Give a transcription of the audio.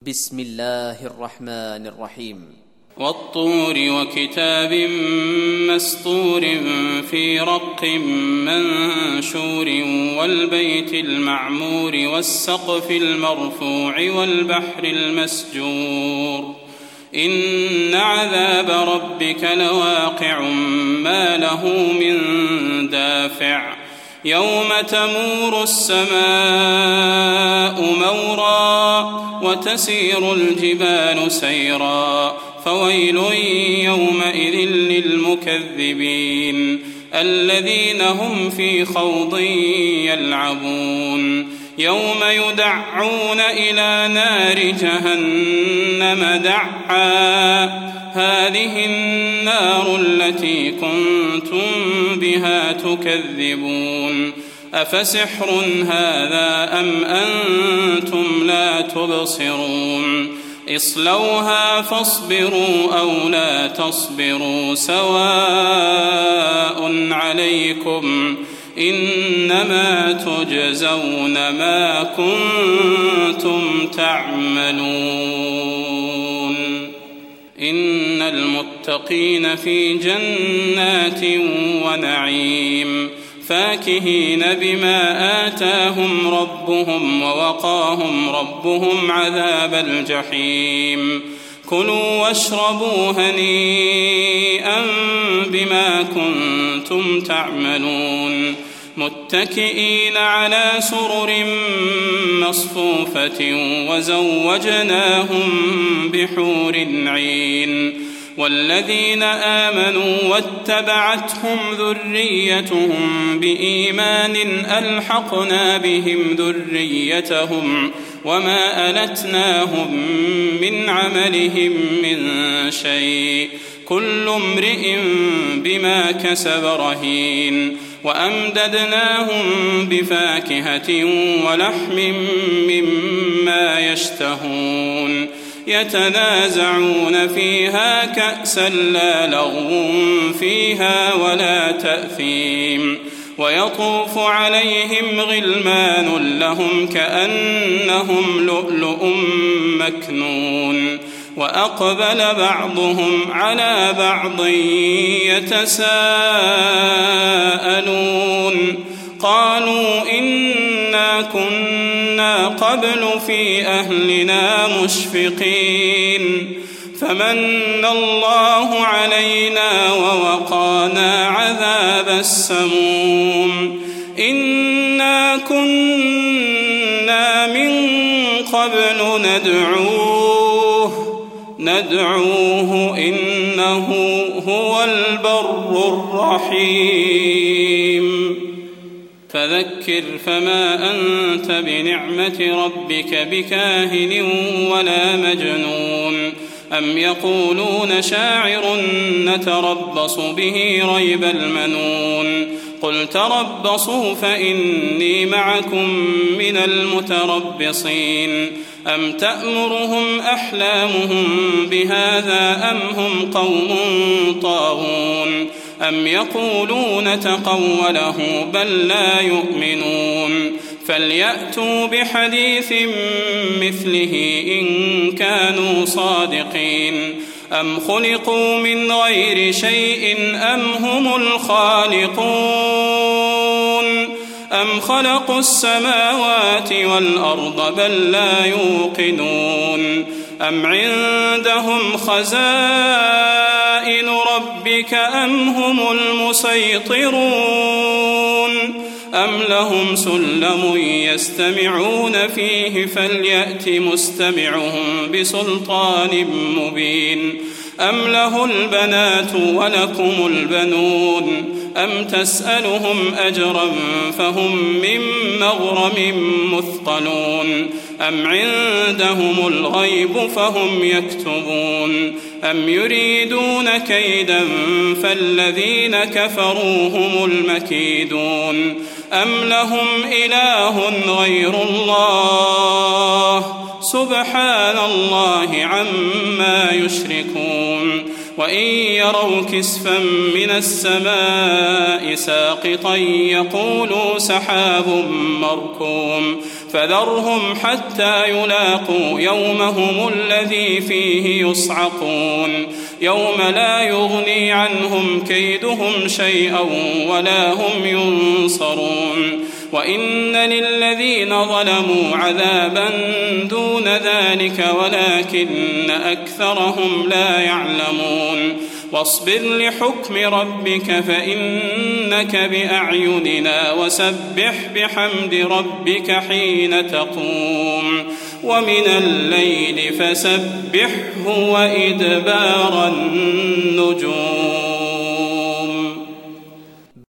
بسم الله الرحمن الرحيم والطور وكتاب مسطور في رق منشور والبيت المعمور والسقف المرفوع والبحر المسجور إن عذاب ربك لواقع ما له من دافع يوم تمور السماء مورا وتسير الجبال سيرا فويل يومئذ للمكذبين الذين هم في خوض يلعبون يوم يدعون إلى نار جهنم دعا هذه النار التي كنتم بها تكذبون أفسحر هذا أم أنتم لا تبصرون اصلوها فاصبروا أو لا تصبروا سواء عليكم إنما تجزون ما كنتم تعملون إن المتقين في جنات ونعيم فاكهين بما آتاهم ربهم ووقاهم ربهم عذاب الجحيم كلوا واشربوا هنيئا بما كنتم تعملون متكئين على سرر مصفوفة وزوجناهم بحور عين والذين آمنوا واتبعتهم ذريتهم بإيمان ألحقنا بهم ذريتهم وما ألتناهم من عملهم من شيء كل امرئ بما كسب رهين وأمددناهم بفاكهة ولحم مما يشتهون يتنازعون فيها كأسا لا لغو فيها ولا تأثيم ويطوف عليهم غلمان لهم كأنهم لؤلؤ مكنون وأقبل بعضهم على بعض يتساءلون قالوا إنا كنا قبل في أهلنا مشفقين فمن الله علينا ووقانا عذاب السموم إنا كنا من قبل ندعوه إنه هو البر الرحيم فذكر فما أنت بنعمة ربك بكاهن ولا مجنون أم يقولون شاعر نتربص به ريب المنون قل تربصوا فإني معكم من المتربصين أم تأمرهم أحلامهم بهذا أم هم قوم طاغون أم يقولون تقوله بل لا يؤمنون فليأتوا بحديث مثله إن كانوا صادقين أم خلقوا من غير شيء أم هم الخالقون أم خلقوا السماوات والأرض بل لا يوقنون أم عندهم خزائن ربك أم هم المسيطرون أم لهم سلم يستمعون فيه فليأت مستمعهم بسلطان مبين أم له البنات ولكم البنون أم تسألهم أجرا فهم من مغرم مثقلون أم عندهم الغيب فهم يكتبون أم يريدون كيدا فالذين كفروا هم المكيدون أم لهم إله غير الله سبحان الله عما يشركون وإن يروا كسفا من السماء ساقطا يقولوا سحاب مركوم فذرهم حتى يلاقوا يومهم الذي فيه يصعقون يوم لا يغني عنهم كيدهم شيئا ولا هم ينصرون وإن للذين ظلموا عذابا دون ذلك ولكن أكثرهم لا يعلمون واصبر لحكم ربك فإنك بأعيننا وسبح بحمد ربك حين تقوم ومن الليل فسبحه وإدبار النجوم.